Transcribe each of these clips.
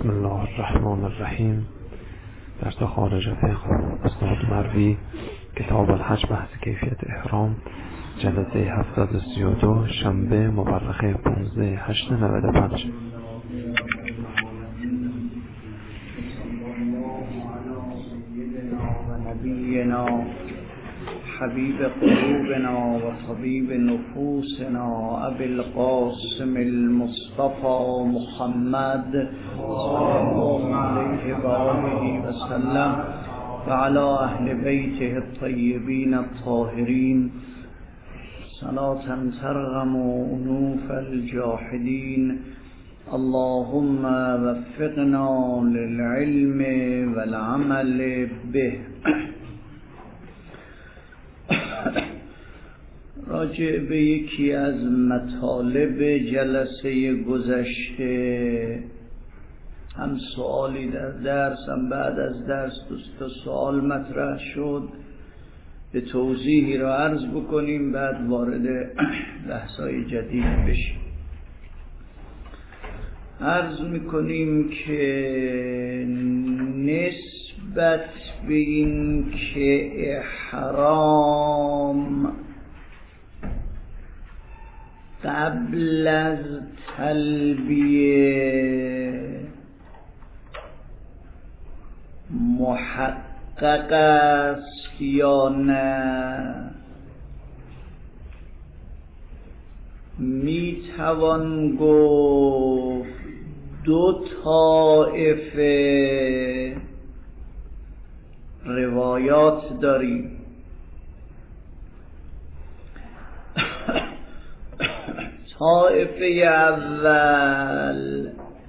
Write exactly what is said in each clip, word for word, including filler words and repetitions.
بسم الله الرحمن الرحیم. درس خارج فقه استاد مروی، کتاب الحج، بحث کیفیت احرام، جلسه هفتاد و سی و دو، شنبه مورخه پانزده هشت نود و پنج. حبیب قلوبنا و طبیب نفوسنا ابی القاسم المصطفى محمد صلی الله علیه و آله و سلم و علی اهل بیته الطیبین الطاهرین صلاة ترغم انوف الجاحدین. اللهم وفقنا للعلم والعمل به. راجع به یکی از مطالب جلسه گذشته، هم سوالی در درس هم بعد از درس دو سوال مطرح شد، به توضیحی را عرض بکنیم بعد وارد بحث‌های جدید بشیم. عرض میکنیم که نسبت به این که احرام قبل از تلبیه محقق است یا نه، میتوان گفت دو طایفه روایات داریم. طایفه اول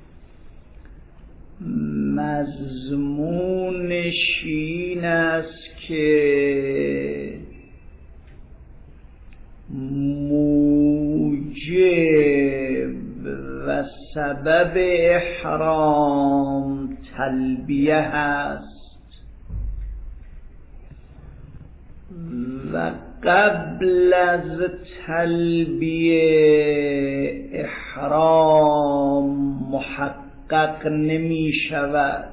مضمونش این است که موجب و سبب احرام تلبیه هست و قبل از تلبیه احرام محقق نمی شود.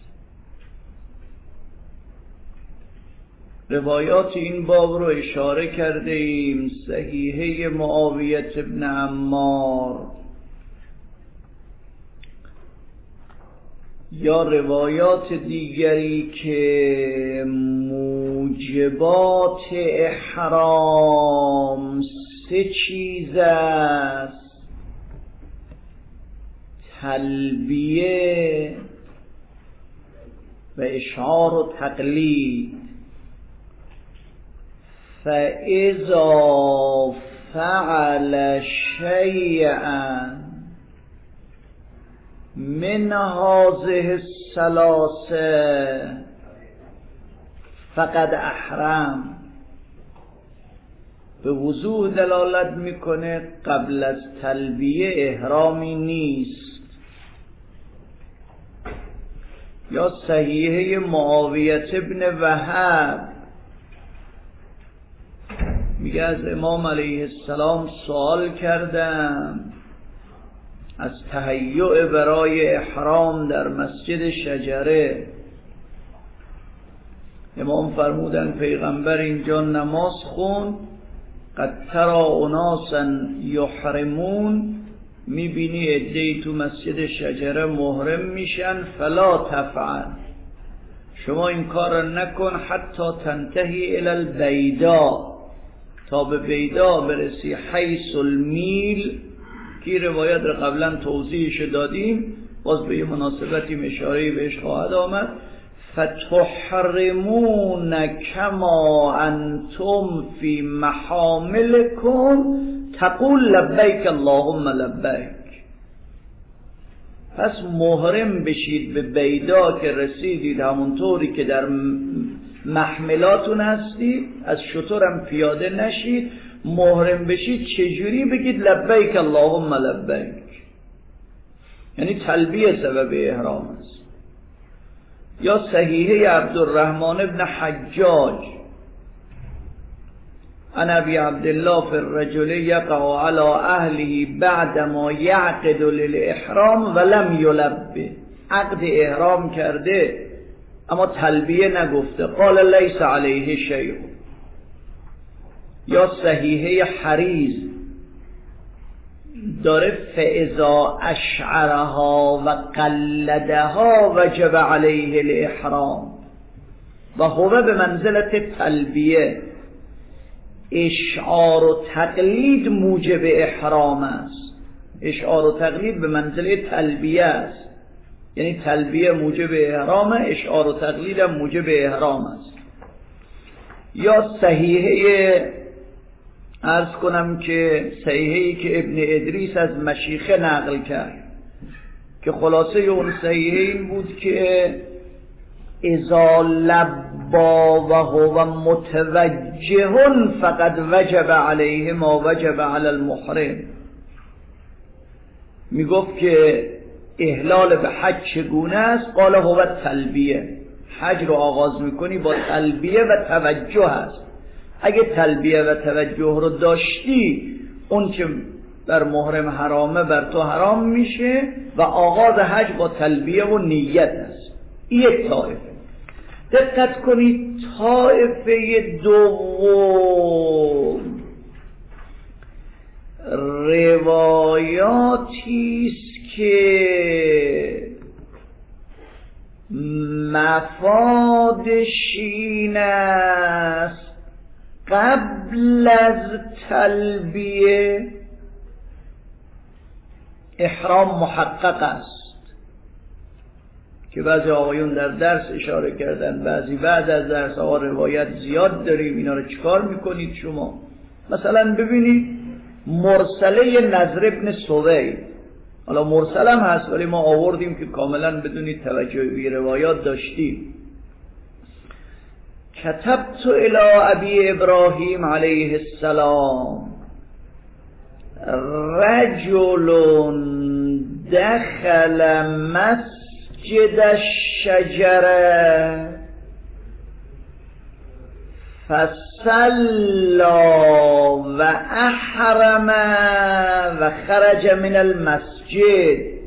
روایات این باب رو اشاره کرده ایم. صحیحه معاویه ابن عمار یا روایات دیگری که موجبات احرام سه چیز است: تلبیه و اشعار و تقلید. فاذا فعل شیئا من هذه الثلاثه فقد احرم. به وضوح دلالت میکنه قبل از تلبیه احرامی نیست. یا صحیحه معاویه ابن وهب میگه از امام علیه السلام سوال کردم از تهیع برای احرام در مسجد شجره. امام فرمودن پیغمبر اینجا نماز خون، قد ترى اناسا یحرمون، میبینی عده‌ای تو مسجد شجره محرم میشن، فلا تفعل، شما این کار نکن حتی تنتهی الی البیدا، تا به بیدا برسی، حیث المیل، که روایت رو قبلا توضیحش دادیم، باز به یه مناسبتی اشاره بهش خواهد آمد. فتحرمون کما انتم فی محاملکم تقول لبیک اللهم لبیک. پس محرم بشید به بیدا که رسیدید، همونطوری که در محملاتون هستید، از شترم پیاده نشید. محرم بشید چجوری بگید لبیک اللهم لبیک؟ یعنی تلبیه سبب احرام است. یا صحیحه عبدالرحمن ابن حجاج عن ابی عبدالله فی الرجل یقع علی اهله بعد ما یعقد للاحرام ولم یلبه. عقد احرام کرده اما تلبیه نگفته، قال لیس علیه شیء. یا صحیحه حریز داره فاذا اشعرها و قلدها وجب علیه الاحرام و هو به منزلت تلبیه. اشعار و تقلید موجب احرام است، اشعار و تقلید به منزله تلبیه است، یعنی تلبیه موجب احرام، اشعار و تقلید هم موجب احرام است. یا صحیحه عرض کنم که صحیحه‌ای که ابن ادریس از مشیخه نقل کرد که خلاصه اون صحیحه این بود که اذا لبا و هو متوجه فقد وجب علیه ما وجب علی المحرم. میگفت که احلال به حج چگونه است؟ قال هو تلبیه. حج رو آغاز میکنی با تلبیه و توجه است. اگه تلبیه و توجه رو داشتی اون که بر محرم حرامه بر تو حرام میشه و آغاز حج با تلبیه و نیت است. یک طایفه. دقت کنید طایفه دوم روایاتی است که مفادش این است قبل از تلبیه احرام محقق است، که بعضی آقایون در درس اشاره کردن، بعضی بعد از درس ها روایت زیاد داریم، اینا رو چیکار میکنید شما؟ مثلا ببینید مرسله نضر ابن سوید، حالا مرسل هم هست ولی ما آوردیم که کاملا بدونید توجه به روایات داشتیم. کتبت الی ابی ابراهیم علیه السلام رجل دخل مسجد الشجره فصلى و احرم و خرج من المسجد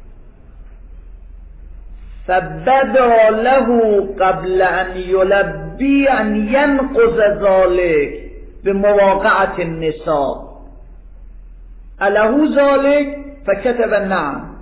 فبدا له قبل ان يلبي ان ينقض ذلك بمواقعة النساء اله ذلك فكتب نعم.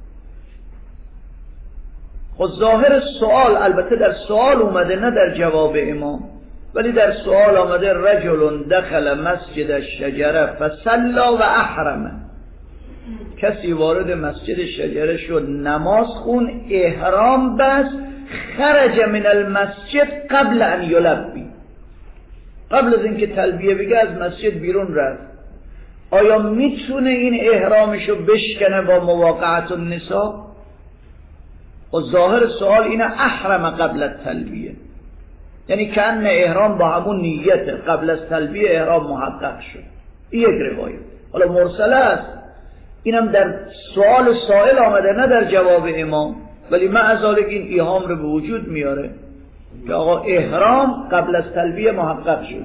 خود ظاهر سوال، البته در سوال اومده نه در جواب امام، ولی در سوال آمده رجل دخل مسجد الشجره فصلى و احرم، کسی وارد مسجد شجره شد نماز خون احرام بس، خرج من المسجد قبل ان یلبی، قبل از اینکه تلبیه بگه از مسجد بیرون رفت. آیا میتونه این احرامشو بشکنه با مواقعت النساء؟ و ظاهر سوال اینه احرم قبل التلبیه، یعنی کأن احرام با همون نیته قبل از تلبیه احرام محقق شد. این یک روایت. حالا مرسله است، اینم در سوال سائل آمده نه در جواب امام، ولی معذالک این ایهام رو به وجود میاره که آقا احرام قبل از تلبیه محقق شد.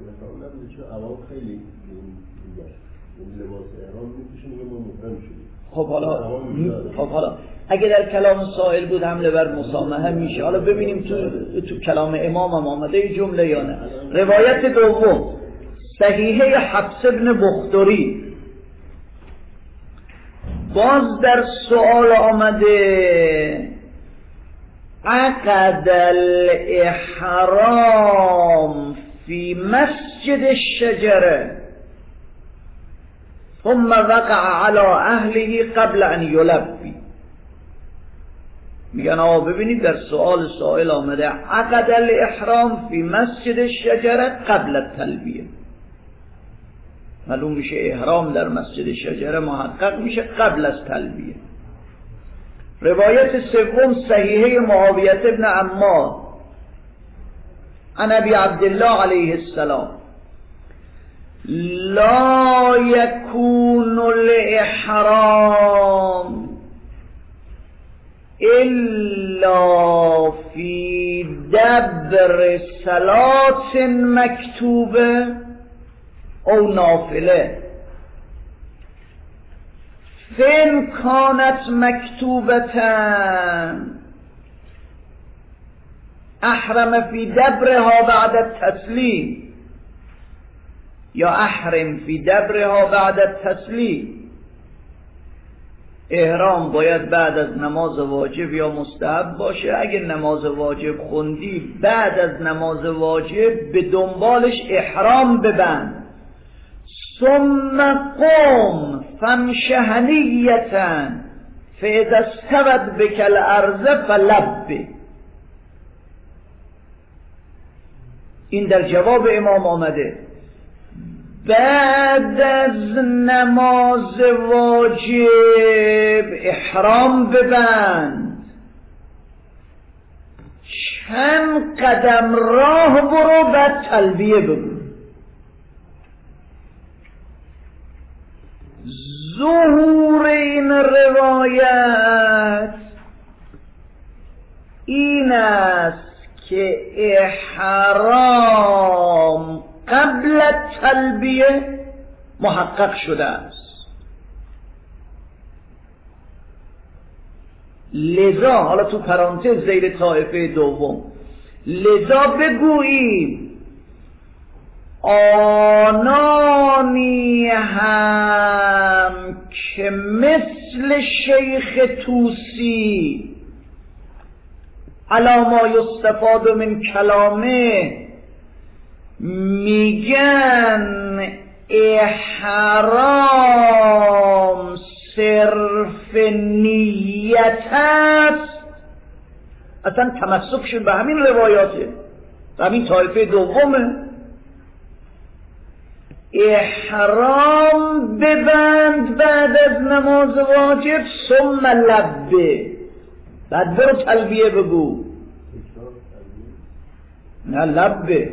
خب حالا خب حالا اگه در کلام سائل بود حمله بر مسامحه میشه. حالا ببینیم تو تو کلام امام هم آمده جمله یا نه. روایت دوم صحیحه حفص ابن بختری، باز در سوال آمده عقد الاحرام فی مسجد الشجره ثم وقع على اهله قبل ان یلبی. میگن آقا ببینید در سوال سائل آمده عقد الاحرام فی مسجد الشجره قبل التلبیه، معلوم میشه احرام در مسجد شجره محقق میشه قبل از تلبیه. روایت سوم صحیحه معاویه ابن عمار عن ابی عبدالله علیه السلام لا یکون الاحرام الا فی دبر صلاة مکتوبه او نافله فین کانت مکتوبتن احرم فی دبرها بعد التسلیم یا احرم فی دبرها بعد التسلیم. احرام باید بعد از نماز واجب یا مستحب باشه. اگه نماز واجب خوندی بعد از نماز واجب به دنبالش احرام ببند. ثم قم فامش هنیة فاذا استوت بک الارض فلبک. این در جواب امام آمده. بعد از نماز واجب احرام ببند، چند قدم راه برو بعد تلبیه بگو. ظهور این روایت این است که احرام قبل تلبیه محقق شده است. لذا حالا تو پرانتز زیر طایفه دوم، لذا بگوییم آنانی هم که مثل شیخ طوسی علی ما یستفاد من کلامه میگن احرام صرف نیت است، اصلا تمسکشون به همین روایاته، به همین طایفه دومه. احرام ببند بعد از نماز واجب، ثم لبه، بعد برو تلبیه بگو. نه لبه،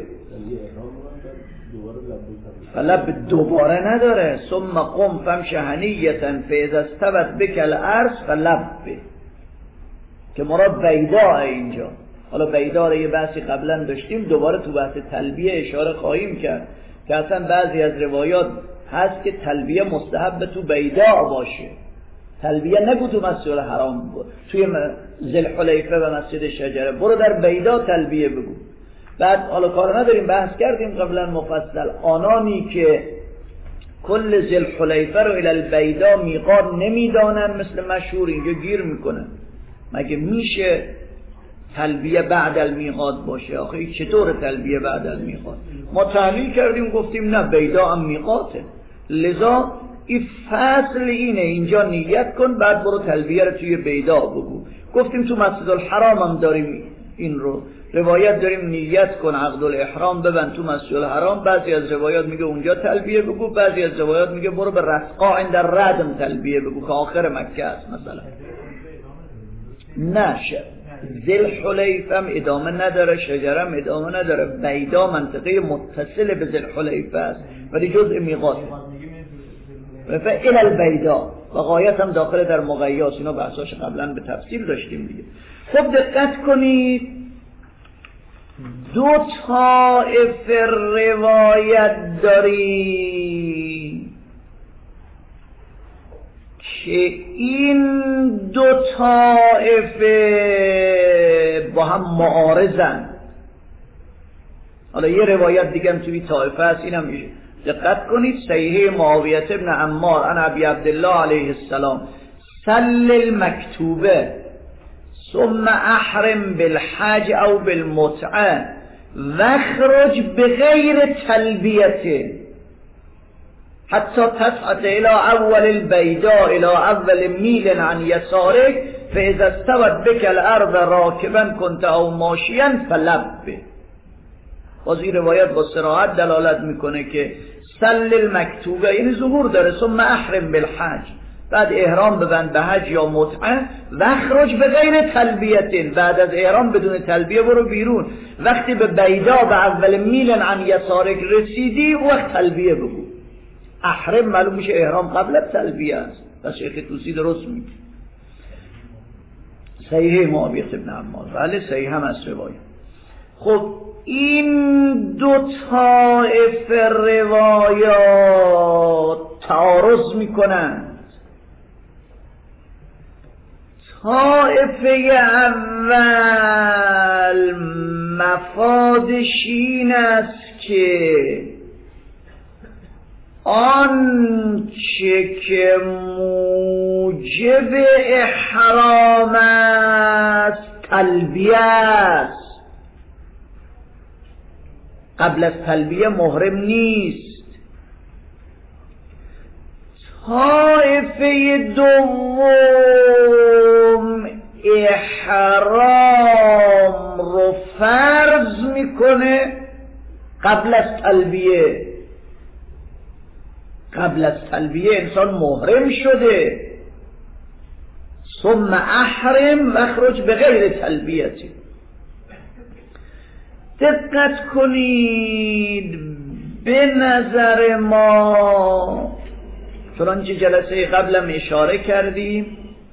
لب دوباره نداره. ثم قم فامش هنیة فاذا استوت بک الارض فلبه، که مراد بیداء اینجا. حالا بیداء رو یه بحثی قبلا داشتیم، دوباره تو بحث تلبیه اشاره خواهیم کرد که اصلا بعضی از روایات هست که تلبیه مستحب تو بیداء باشه. تلبیه نگو تو مسجد الحرام، توی ذوالحلیفه و مسجد شجره، برو در بیداء تلبیه بگو. بعد حالا کار نداریم، بحث کردیم قبلا مفصل، آنانی که کل ذوالحلیفه رو الی البیداء میقات نمیدانن، مثل مشهور اینجا گیر میکنن. مگه میشه تلبیه بعد المیقات باشه؟ آخه چطور تلبیه بعد المیقات؟ ما تحلیل کردیم گفتیم نه، بیداء هم میقاته. لذا این فصل اینه، اینجا نیت کن بعد برو تلبیه رو توی بیداء بگو. گفتیم تو مسجد الحرام هم داریم این رو روایت داریم، نیت کن عقد الاحرام ببند تو مسجد الحرام. بعضی از روایات میگه اونجا تلبیه بگو، بعضی از روایات میگه برو به رسقا عند الردم تلبیه بگو که آخر مکه است مثلا. نشه ذوالحلیفه هم ادامه نداره، شجره هم ادامه نداره، بیداء منطقه متصل به ذوالحلیفه است ولی جزء میقاته. فإلی البیداء و غایت هم داخل در مقیاس، اینا بحثاش قبلا به تفصیل داشتیم دیگه. خب دقت کنید، دو طایفه روایت داریم که این دو طایفه با هم معارضن. حالا یه روایت دیگه هم توی طایفه هست، اینم دقت کنید، صحیح معاویه ابن عمار عن ابی عبدالله علیه السلام سل المکتوبه ثم احرم بالحج او بالمتعه واخرج بغیر تلبیته حتی تصعد الى اول البیداء الى اول میل عن یسارک فاذا استوت بک الارض راکبا كنت او ماشیا فلبه. باز این روایت با صراحت دلالت میکنه که سل المکتوبه یعنی ظهور داره. ثم احرم بالحج، بعد احرام ببند به حج یا متعه، واخرج به غیر تلبیه، بعد از احرام بدون تلبیه برو بیرون. وقتی به بیداء به اول میل عن یسارک رسیدی وقت تلبیه بگو. احرم معلوم میشه احرام قبل تلبیه است. پس شیخ طوسی درست میگه. صحیح معاویه ابن عمار، ولی صحیح هم از روایت. خب این دو طایفه روایات تعارض میکنند. طائفه اول مفادش این است که آنچه که موجب احرام است تلبیه است، قبل از تلبیه محرم نیست. طایفه دوم احرام رو فرض میکنه قبل از تلبیه. قبل از تلبیه انسان محرم شده، ثم احرم واخرج بغیر تلبیتی. دقت کنید، به نظر ما چنانچه جلسه قبلم اشاره کردیم،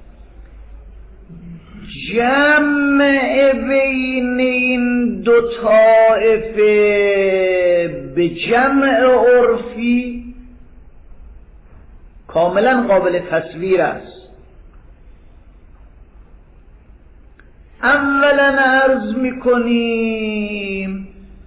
جمع بین این دو طائفه به جمع عرفی کاملا قابل تصویر است. اولا عرض میکنیم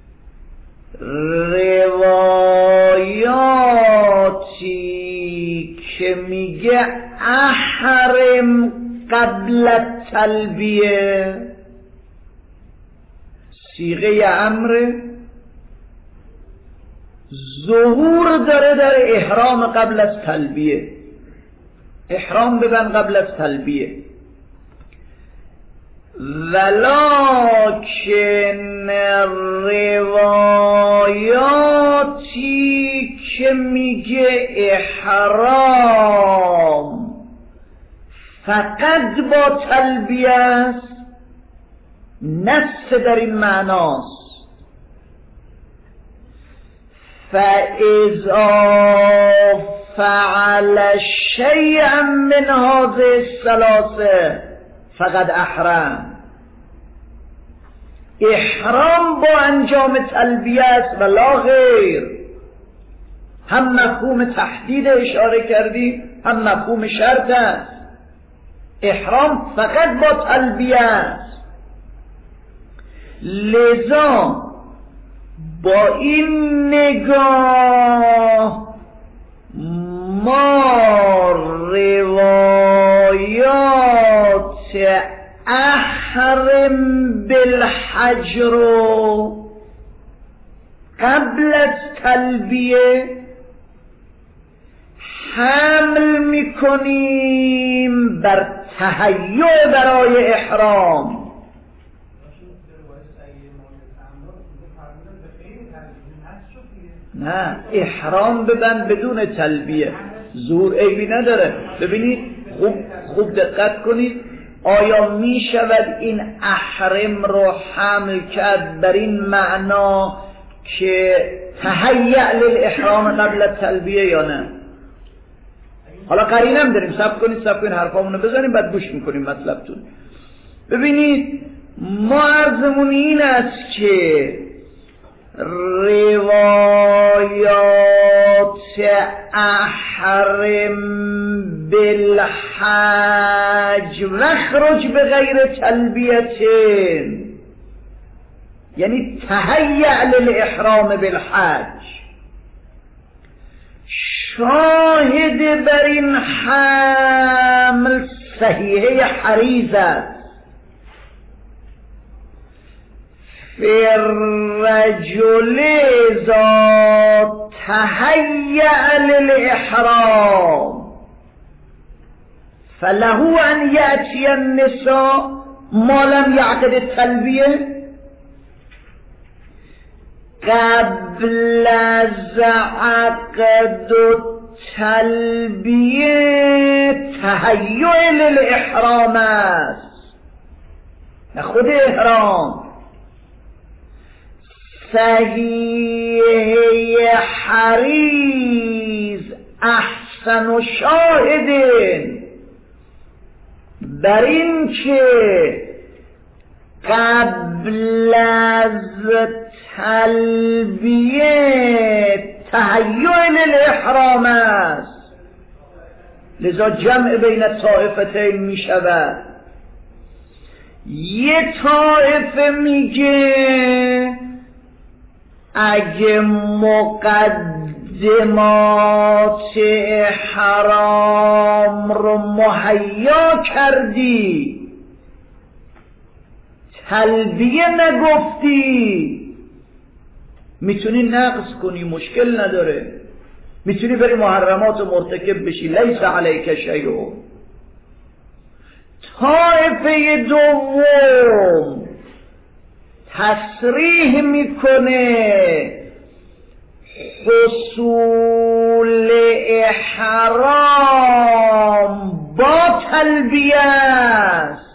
روایاتی که میگه احرم قبل تلبیه صیغه امر ظهور داره در احرام قبل از تلبیه. احرام ببند قبل از تلبیه. ولکن روایاتی که میگه احرام فقط با تلبیه است نص در این معناست. فاذا فعل شیئا من هذه الثلاثه فقد احرم. احرام با انجام تلبیه است و لا غیر. هم مفهوم تحدید اشاره کردی، هم مفهوم شرط است. احرام فقط با تلبیه است. لذا با این نگاه ما روایات احرم بالحج رو قبل از تلبیه حمل میکنیم بر تهیع برای احرام. نه، احرام ببند بدون تلبیه، زور عیبی نداره. ببینید خوب خوب دقت کنید، آیا می شود این احرم رو حمل کرد بر این معنا که تهیع للاحرام قبل التلبیه یا نه؟ حالا قرینم داریم، صبر کنید صبر کنید حرفامونو بزنیم بعد گوش میکنیم مطلبتون. ببینید ما عرضمون این است که روایات احرم بالحج واخرج بغیر تلبیه، یعنی تهیع للاحرام بالحج، شاهد بر این حمل صحیحه حریز است. فی الرجل ذا تهیع للاحرام فله ان یأتی النساء ما لم یعقد التلبیه قبل از عقد التلبیه. تهیع للاحرام است، نه خود احرام. صحیح حریز احسن و شاهدین بر این که قبل از تلبیه تهیع للاحرام است. لذا جمع بین الطائفتین می شود. یه طایفه میگه اگه مقدمات احرام رو مهیا کردی، تلبیه نگفتی، میتونی نقض کنی، مشکل نداره، میتونی بری محرمات و مرتکب بشی، لیس علیک شیء. طایفه دوم تصریح میکنه حصول احرام با تلبیه است،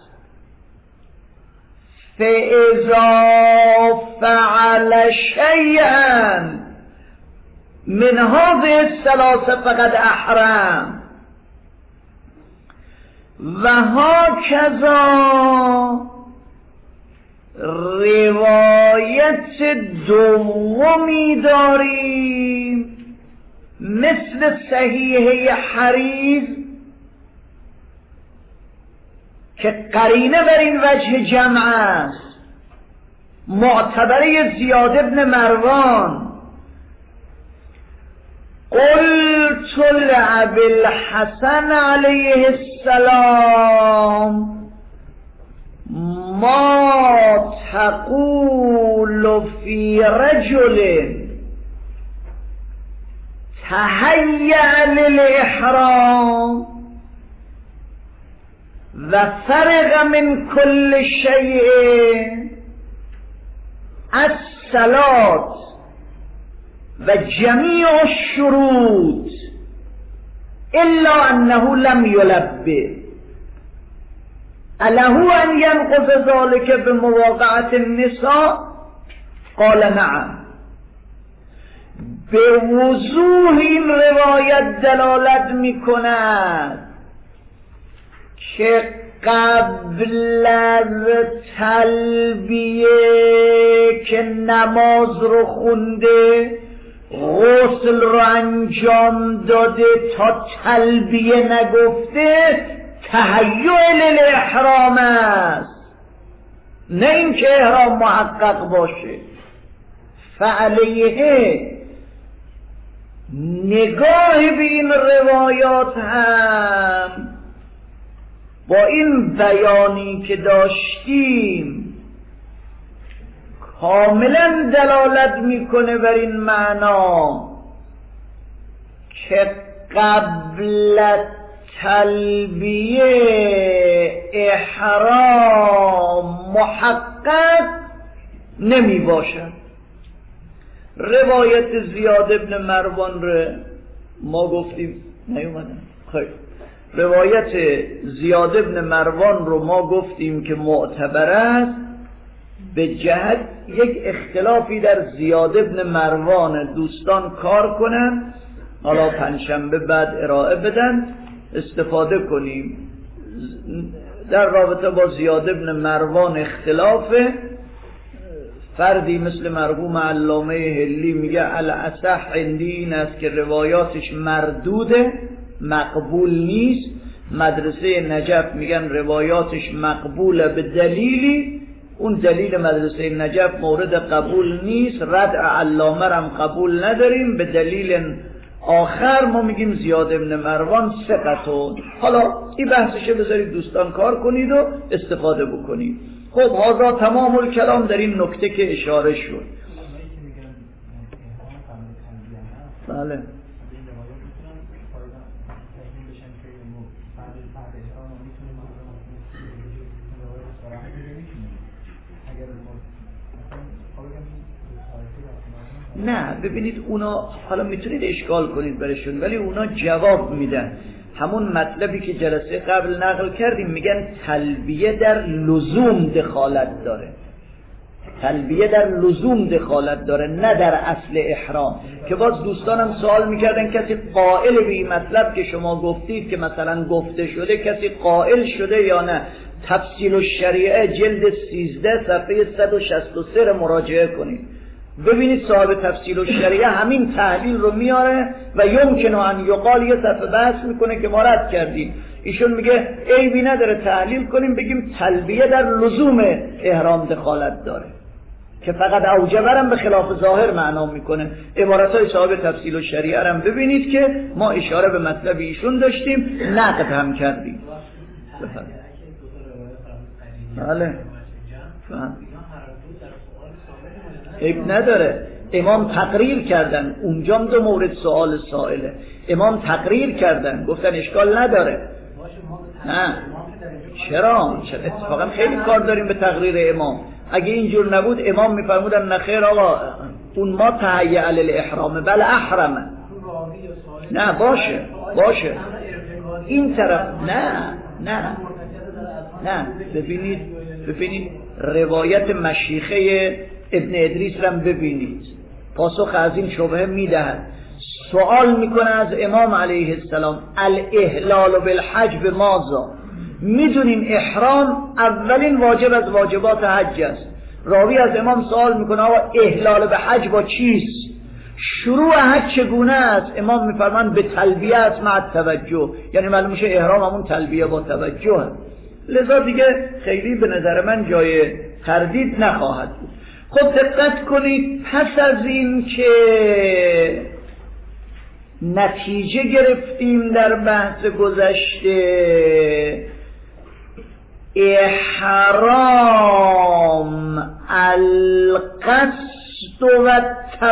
فاذا فعل شیئا من هذه الثلاثه فقد احرم. و هاکذا روایت دومی داریم مثل صحیحه حریز که قرینه بر این وجه جمع است، معتبره زیاد ابن مروان. قلت لأبي الحسن علیه السلام ما تقول في رجل تهيأ للإحرام وفرغ من كل شيء الصلاة وجميع الشروط إلا أنه لم يلبي، أله أن ينقض ذلك بمواقعة النساء؟ قال نعم. به وضوح این روایت دلالت میکند که قبل از تلبیه که نماز رو خونده، غسل رو انجام داده، تا تلبیه نگفته، تهیع للاحرام است، نه اینکه احرام محقق باشه. فعلیه نگاه به این روایات هم با این بیانی که داشتیم کاملا دلالت میکنه بر این معنا که قبل تلبیه احرام محقق نمی باشد. روایت زیاد ابن مروان رو ما گفتیم نیومدن. خیر، روایت زیاد ابن مروان رو ما گفتیم که معتبر است به جهت یک اختلافی در زیاد ابن مروان. دوستان کار کنن، حالا پنجشنبه بعد ارائه بدن، استفاده کنیم. در رابطه با زیاد ابن مروان اختلافه. فردی مثل مرحوم علامه هلی میگه الاصح عندی این است که روایاتش مردوده، مقبول نیست. مدرسه نجف میگن روایاتش مقبوله به دلیلی، اون دلیل مدرسه نجف مورد قبول نیست. رد علامه هم قبول نداریم، به دلیل آخر ما میگیم زیاد ابن مروان ثقتون. حالا این بحثشه، بذارید دوستان کار کنید و استفاده بکنید. خب هذا تمام الکلام در این نکته که اشاره شد. بله نه ببینید اونا حالا میتونید اشکال کنید برشون، ولی اونا جواب میدن همون مطلبی که جلسه قبل نقل کردیم. میگن تلبیه در لزوم دخالت داره، تلبیه در لزوم دخالت داره، نه در اصل احرام. که باز دوستانم سوال میکردن کسی قائل به این مطلب که شما گفتید که مثلا گفته شده، کسی قائل شده یا نه؟ تفصیل الشریعه جلد سیزده صفحه صد و شصت و سه مراجعه کنید، ببینید صاحب تفصیل الشریعه همین تحلیل رو میاره و یمکن ان یقال یه صفحه بحث میکنه که ما رد کردیم ایشون میگه عیبی نداره تحلیل کنیم بگیم تلبیه در لزوم احرام دخالت داره که فقط اوجبرم به خلاف ظاهر معنا میکنه. عبارتهای صاحب تفصیل و شریعه هم ببینید که ما اشاره به مطلب ایشون داشتیم، نقد هم کردیم. بله فهم عیب نداره. امام تقریر کردن، اونجا دو مورد سوال سائله، امام تقریر کردن گفتن اشکال نداره. نه چرا؟ چرا اتفاقا خیلی کار داریم به تقریر امام. اگه اینجور نبود امام میفرمودن نخیر آقا اون ما تهیع علی الاحرام بل احرمه. نه باشه باشه این طرف نه نه نه ببینید ببینید روایت مشیخه ابن ادریس رو ببینید، پاسخ از این شبهه میدهد. سوال میکنه از امام علیه السلام الاحلال بالحج به ماذا؟ میدونیم احرام اولین واجب از واجبات حج است. راوی از امام سوال میکنه آقا احلال به حج با چیست؟ شروع حج چگونه است؟ امام میفرمان به تلبیه است مع توجه، یعنی معلوم میشه احرام همون تلبیه با توجه. لذا دیگه خیلی به نظر من جای تردید نخواهد بود. خب دقت کنید، پس از این که نتیجه گرفتیم در بحث گذشته احرام القصد و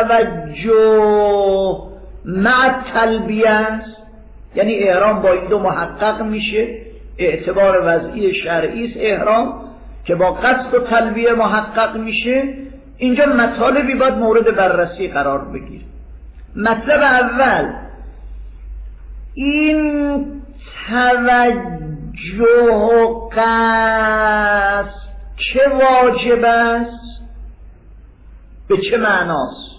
توجه مع تلبیه است، یعنی احرام با این دو محقق میشه. اعتبار وضعی شرعی است احرام که با قصد و تلبیه محقق میشه. اینجا مطالبی باید مورد بررسی قرار بگیره. مطلب اول، این توجه و قصد چه واجب است؟ به چه معناست؟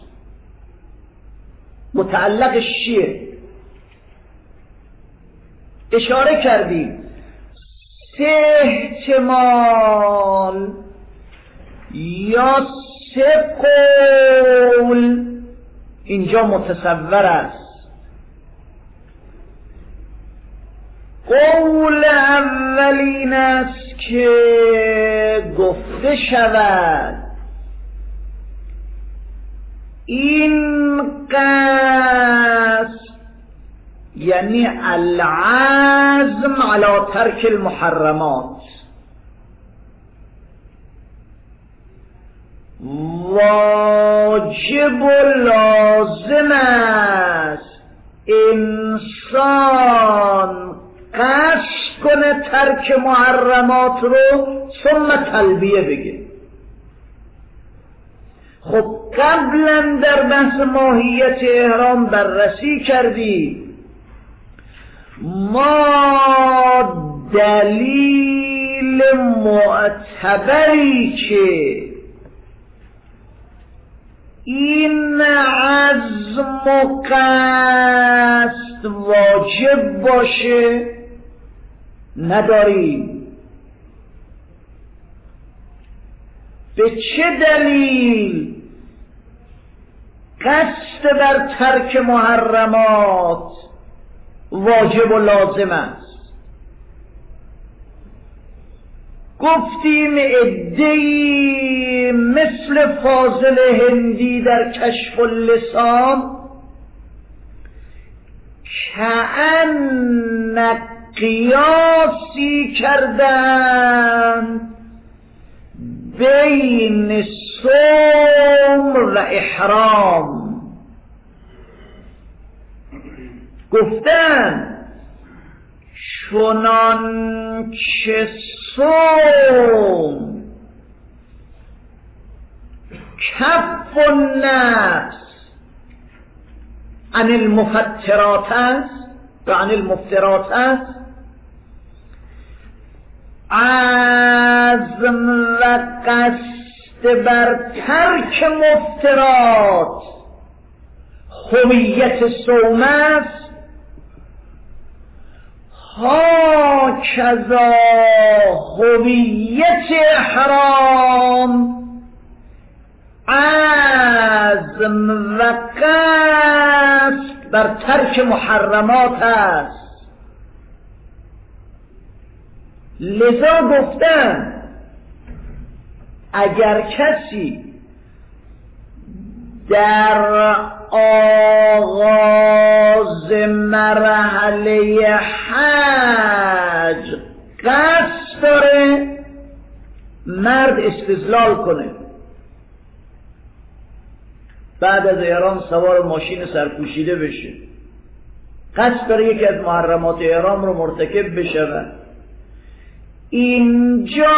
متعلقش چیه؟ اشاره کردیم سه احتمال یا سه قول اینجا متصور است. قول اولین است که گفته شود این قصد یعنی العزم علی ترک المحرمات واجب و لازم است انسان قصد کنه ترک محرمات رو ثم تلبیه بگه. خب قبلا در بحث ماهیت احرام بررسی کردی، ما دلیل معتبری که این عزم و قصد واجب باشه نداریم. به چه دلیل قصد بر ترک محرمات واجب و لازم است؟ گفتیم عده‌ای مثل فاضل هندی در کشف اللسان کأن قیاسی کردند بین صوم و احرام. گفتن چنان که صوم کف النفس عن المفترات است و عن المفترات است، عزم و قصد بر ترک مفترات هویت صوم است، ها کذا هویت احرام عزم و قصد بر ترک محرمات است. لذا گفتن اگر کسی در آغاز مرحله حج قصد داره مرد استدلال کنه، بعد از احرام سوار ماشین سرپوشیده بشه، قصد داره یکی از محرمات احرام رو مرتکب بشه، اینجا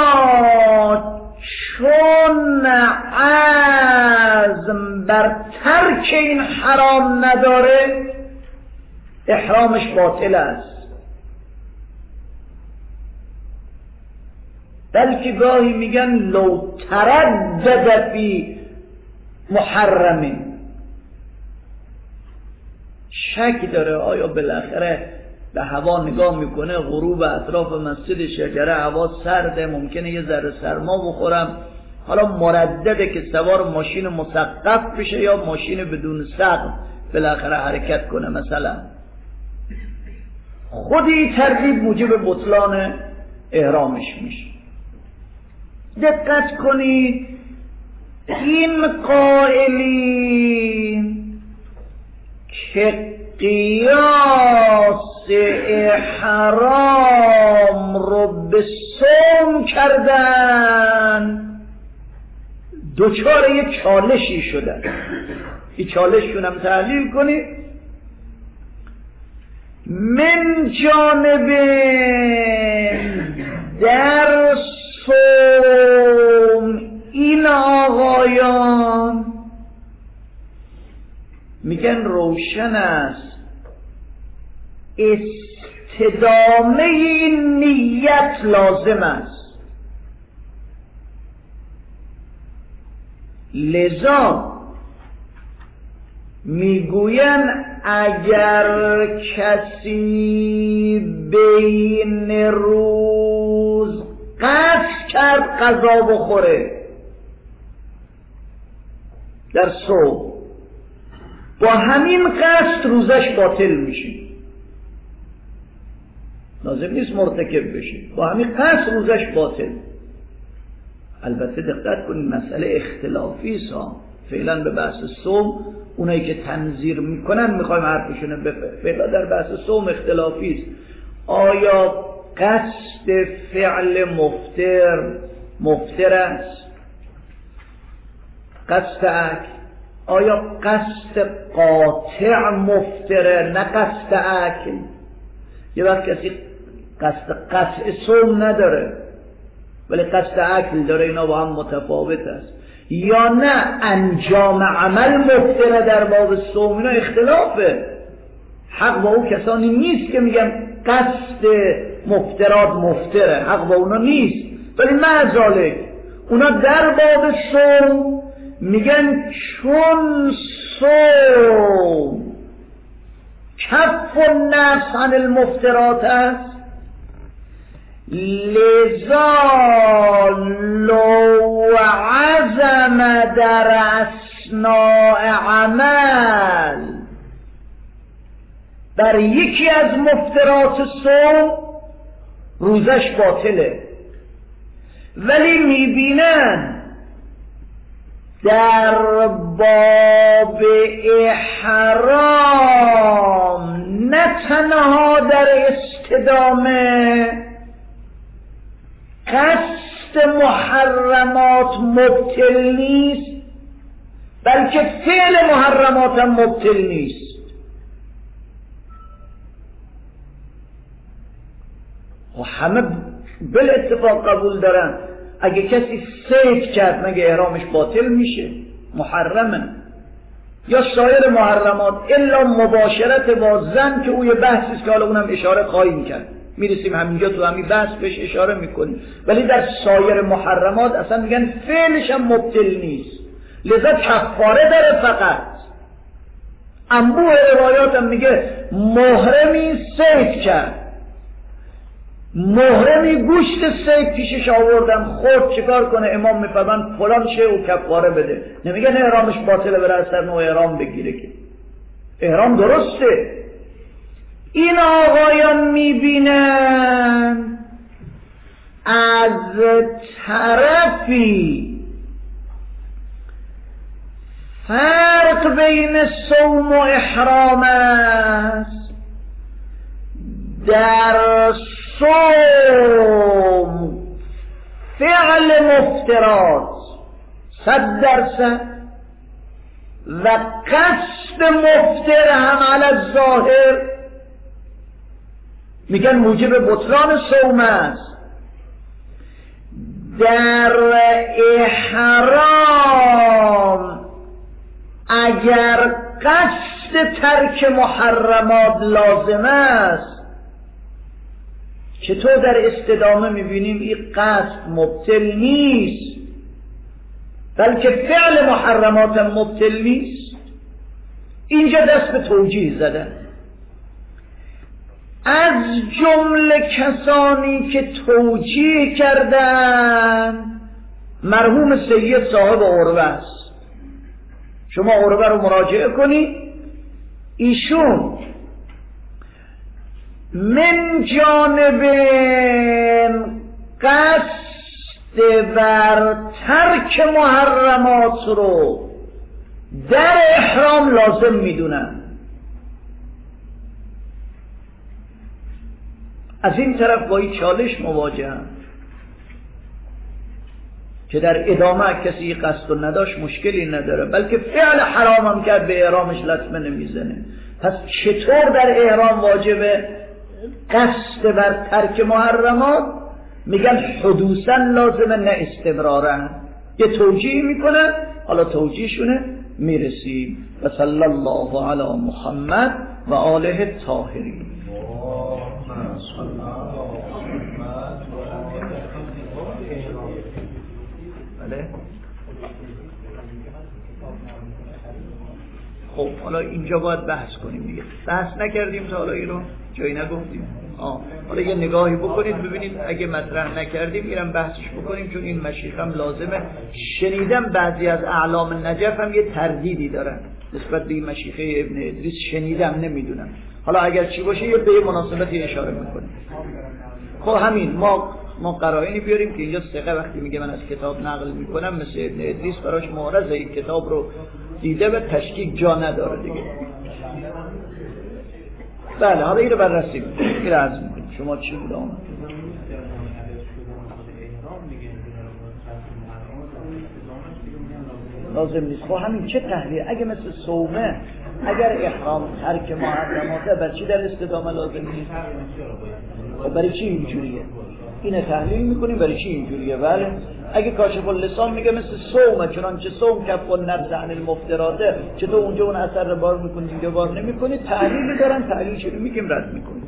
چون عزم بر ترک این حرام نداره احرامش باطل است. بلکه گاهی میگن لو تردد فی محرمه، شک داره آیا بالاخره به هوا نگاه میکنه، غروب اطراف مسجد شجره هوا سرده، ممکنه یه ذره سرما بخورم، حالا مردده که سوار ماشین مسقف بشه یا ماشین بدون سقف بالاخره حرکت کنه مثلا. خودی ترتیب موجب بطلان احرامش میشه. دقت کنید این قائلین که قیاس احرام رو به صوم کردن دوچار یک چالشی شدن. این چالششون هم تحلیل کنید. من جانب در صوم این آقایان میگن روشن است استدامه این نیت لازم است، لذا میگوین اگر کسی بین روز قصد کرد غذا بخوره در صبح، با همین قصد روزش باطل میشه، لازم نیست مرتکب بشه، با همین قصد روزش باطل. البته دقت کنید مسئله اختلافی است، فعلا به بحث صوم اونایی که تنظیر میکنن میخوایم حرفشونه بفهم، فعلا در بحث صوم اختلافی است. آیا قصد فعل مفتر مفتر است؟ قصد اکل؟ آیا قصد قاطع مفتره نه قصد اکل؟ یه وقت کسی قصد قطع صوم نداره ولی قصد اکل داره، اینا با هم متفاوت است. یا نه انجام عمل مفتره در باب صوم، اینا اختلافه. حق با اون کسانی نیست که میگن قصد مفترات مفتره، حق با اونا نیست، ولی معذالک اونا در باب صوم میگن چون صوم کف النفس عن المفترات است، لذا لو عزم در اثناء عمل بر یکی از مفترات صوم روزش باطله، ولی میبینن در باب احرام نه تنها در استدامه قصد محرمات مبطل نیست، بلکه فعل محرمات هم مبطل نیست. و همه بل اتفاق قبول دارن اگه کسی صید کرد مگه احرامش باطل میشه؟ محرمه. یا سایر محرمات الا مباشرت با زن که او یه بحثی است که حالا اونم اشاره خواهیم کرد، میرسیم همینجا تو همین بحث بهش اشاره میکنیم. ولی در سایر محرمات اصلا میگن فعلش هم مبطل نیست، لذا کفاره داره فقط. انبوه روایات هم میگه محرمی صید کرد، محرمی گوشت صید پیشش آوردن خورد، چیکار کنه؟ امام میفرمان فلان شه و کفاره بده. نمیگن احرامش باطله بره از سر نوع احرام بگیره، که احرام درسته. این آقایان میبینن از طرفی فرق بین صوم و احرام است، در صوم فعل مفترات صد درصد و قصد مفتر هم علی الظاهر میگن موجب بطلان صوم است. در احرام اگر قصد ترک محرمات لازم است، چطور در استدامه میبینیم این قصد مبطل نیست، بلکه فعل محرمات مبطل نیست. اینجا دست به توجیه زدن. از جمله کسانی که توجیه کردن مرحوم سید صاحب عروه است. شما عروه رو مراجعه کنید، ایشون من جانب قصد بر ترک محرمات رو در احرام لازم میدونن، از این طرف با این چالش مواجه هم که در ادامه کسی قصد و نداشت مشکلی نداره، بلکه فعل حرام هم کرد به احرامش لطمه نمیزنه. پس چطور در احرام واجبه قصد بر ترک محرمات؟ میگن حدوثا لازمه نه استمرارا. یه توجیه میکنن، حالا توجیهشونه میرسیم. و صلی الله علی محمد و آله الطاهرین. بله. خب حالا اینجا باید بحث کنیم دیگه. بحث نکردیم تا حالا اینو جایی نگفتیم. آه. حالا یه نگاهی بکنید ببینید اگه مطرح نکردیم میرم بحثش بکنیم، چون این مشیخ هم لازمه. شنیدم بعضی از اعلام نجف هم یه تردیدی دارن نسبت به این مشیخه ابن ادریس، شنیدم نمیدونم. حالا اگر چی باشه یه به مناسبتی اشاره میکنیم. خب همین ما ما قرائنی بیاریم که اینجا ثقه وقتی میگه من از کتاب نقل میکنم مثل ابن ادریس براش معرضه، این کتاب رو دیده و تشکیک جا نداره دیگه. بله حالا اینو بررسی میکنیم. این رو عرض میکنیم. شما چی بود آمد؟ لازم نیست. خب همین چه تحلیل؟ اگه مثل صومه اگر احرام ترک محرماته بر چی در استدامه لازم نیست؟ خب برای چی اینجوریه؟ اینه تحلیل میکنیم برای چی اینجوریه. بله اگه کاشف اللسان میگه مثل صومه، چنانچه صوم کف النفس عن المفتراته، چطور اونجا اون اثر رو بار میکنید اینجا بار نمیکنید؟ تحلیلی دارن، تحلیل چی میگیم رد میکنیم.